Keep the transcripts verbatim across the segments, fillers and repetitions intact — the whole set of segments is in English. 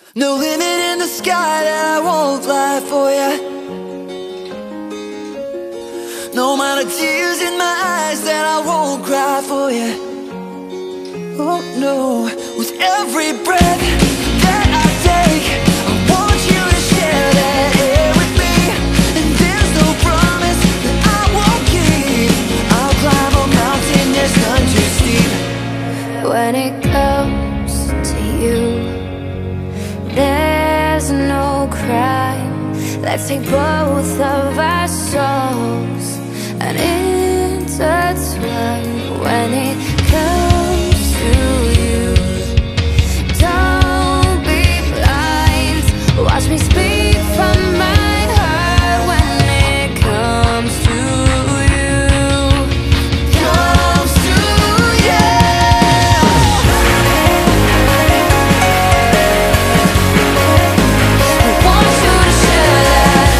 No limit in the sky that I won't fly for ya. No amount of tears in my eyes that I won't cry for ya. Oh no, with every breath that I take, I want you to share that air with me. And there's no promise that I won't keep. I'll climb a mountain that's none too steep. When it comes to you, there's no crime. Let's take both of our souls and intertwine. When it comes to you, don't be blind. Watch me speak from my heart. When it comes to you, Comes to you. I want you to share that.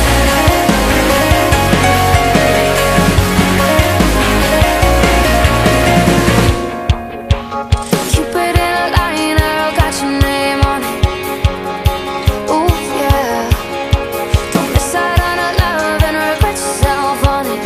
Keep it in a line, I got your name on it. Ooh, yeah. Don't miss out on our love and regret yourself on it.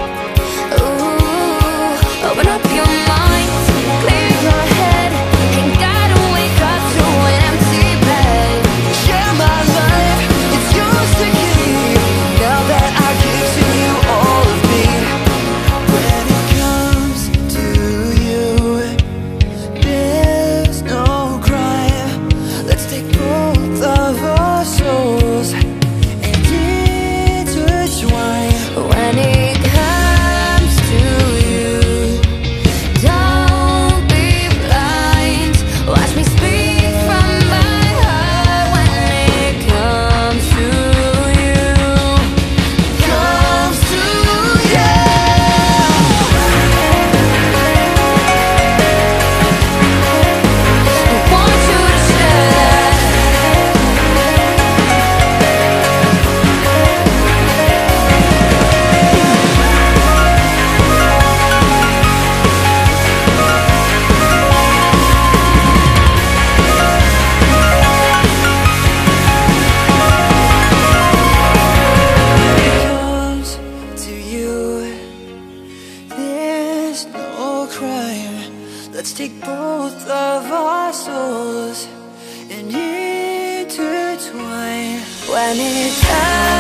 Ooh, open up your mind, clear your head. Ain't gotta wake up to an empty bed. Share my life, it's yours to keep. Now that I give to you all of me. When it comes to you, there's no crime. Let's take both of our souls and intertwine. When it comes to you, don't be blind. Watch me speak from my heart. When it comes to you, Comes to you. I want you to share that. Comes to you, there's no crime. Let's take both of our souls and intertwine. When it comes